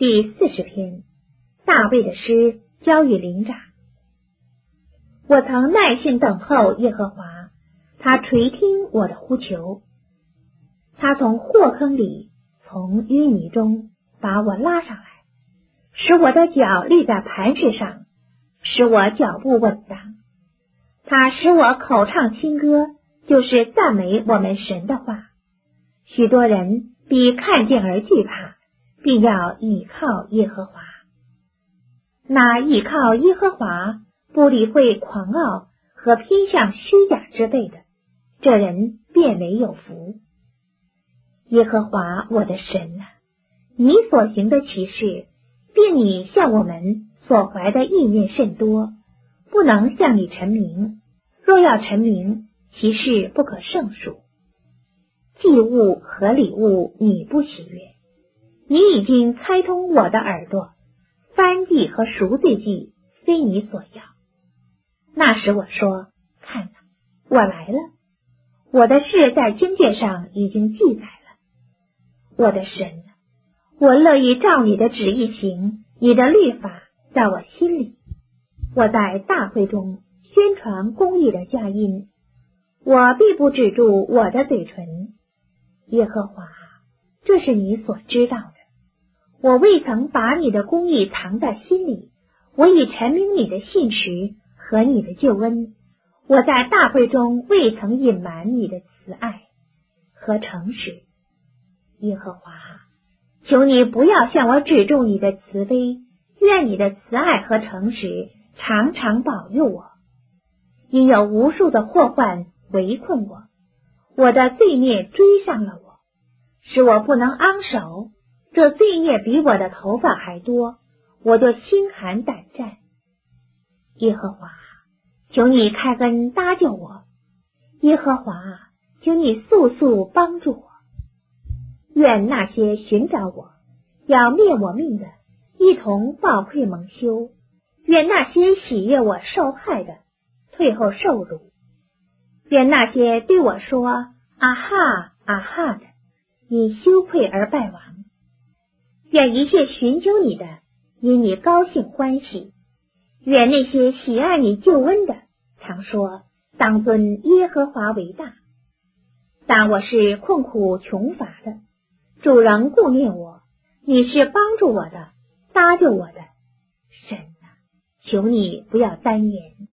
第40篇，大卫的诗交与灵长。我曾耐心等候耶和华，他垂听我的呼求。他从祸坑里，从淤泥中把我拉上来，使我的脚立在磐石上，使我脚步稳当。他使我口唱新歌，就是赞美我们神的话。许多人必看见而惧怕，并要倚靠耶和华。那倚靠耶和华，不理会狂傲和偏向虚假之辈的，这人便没有福。耶和华我的神啊，你所行的奇事，并你向我们所怀的意念甚多，不能向你陈明。若要陈明，其事不可胜数。祭物和礼物你不喜悦，你已经开通我的耳朵，燔祭和赎罪祭非你所要。那时我说，看哪，我来了，我的事在经卷上已经记载了。我的神啊，我乐意照你的旨意行，你的律法在我心里。我在大会中宣传公义的佳音，我必不止住我的嘴唇。耶和华，这是你所知道的。我未曾把你的公义藏在心里，我已陈明你的信实和你的救恩。我在大会中未曾隐瞒你的慈爱和诚实。耶和华，求你不要向我止住你的慈悲，愿你的慈爱和诚实常常保佑我。因有无数的祸患围困我，我的罪孽追上了我，使我不能昂首。这罪孽比我的头发还多，我就心寒胆战。耶和华，求你开恩搭救我。耶和华，求你速速帮助我。愿那些寻找我要灭我命的，一同抱愧蒙羞。愿那些喜悦我受害的，退后受辱。愿那些对我说啊哈啊哈的，你羞愧而败亡。愿一切寻求你的，因你高兴欢喜。愿那些喜爱你救恩的，常说当尊耶和华为大。但我是困苦穷乏的，主仍顾念我，你是帮助我的，搭救我的。神啊，求你不要单言。